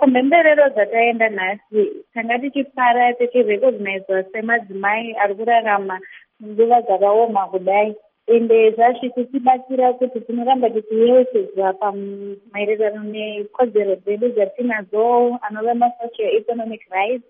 kumhemberero dzataenda nhasi tanga tichifara tichirecognizwa semadzimai ari kurarama nguva dzakaoma kudai, ende zvasvika tibatsira kuti tinoramba tichiyeuchidzwa maererano nekodzero dzedu dzatinadzo anova masocio economic rights,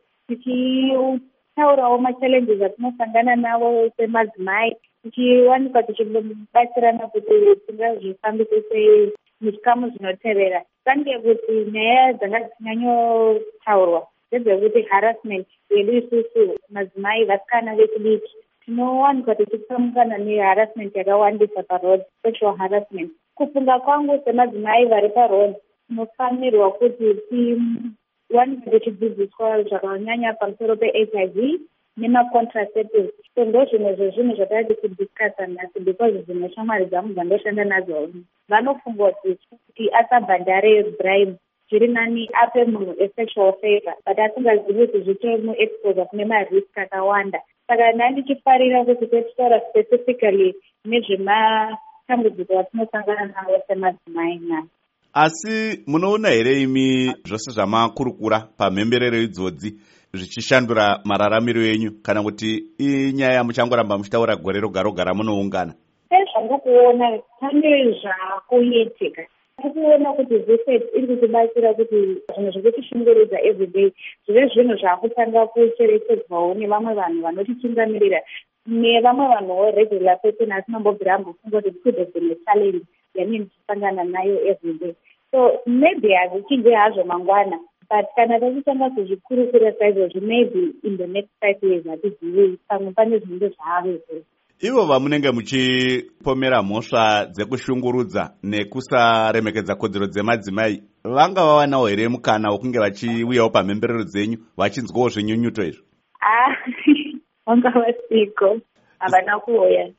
tichitaurawo machallenges atinosangana nawo semadzimai, tichiwanikwa tichibatsirana kuti tingazvifambise sei muchikamu zvinotevera. Kange kuti nyaya dzanga dzinyanyotaurwa ndedzekuti harassment yedu isusu madzimai vasikana vechidiki tinowanikwa tichitsamukana neharassment yakawandisa paroad, sexual harassment. Kufunga kwangu semadzimai vari paroad tinofanirwa kuti tiwanikwa tichidzidziswa zvakanyanya pamusoro peHIV nemacontraceptives. So ndo zvimwe zvezvinhu zvatadi kudiscasa nhasi because dzimwe shamwari dzangu dzandoshanda nadzo vanofunga kuti asabhadhare bribe zviri nani ape munhu esexual favor but asingazivi kuti zvitori muexpose kune marisk akawanda. Saka nani ndichifarira kuti titaura specifically nezvematambudziko atinosangana nawo semadzimai nhasi. Asi munoona here imi zvose zvamakurukura pamhemberero idzodzi zvichishandura mararamiro enyu kana kuti inyaya yamuchangoramba muchitaura gore roga roga ramunoungana? Zvandikuona pane zvakuitika. Tikuona kuti zvese iri kutibatsira kuti zvinhu zvekutishunguridza everyday zvive zvinhu zvakutanga kucherechedzwawo nevamwe vanhu vanotichingamirira nevamwe vanhuwo regular person asimbobvira ambofunga kuti could have been a challenge yanini tichisangana nayo everyday. So maybe hazvichinge hazvo mangwana, but kana tachitanga kuzvikurukura saizvozvi maybe in the next 5 years hatizivi pamwe pane zvinenge zvaveko. Ivo vamunenge muchipomera mhosva dzekushungurudza nekusaremekedza kodzero dzemadzimai vanga vawanawo here mukana wokunge vachiuyawo pamhemberero dzenyu vachinzwawo zvenyunyuto izvo? Vanga vasiko, havana kuuya.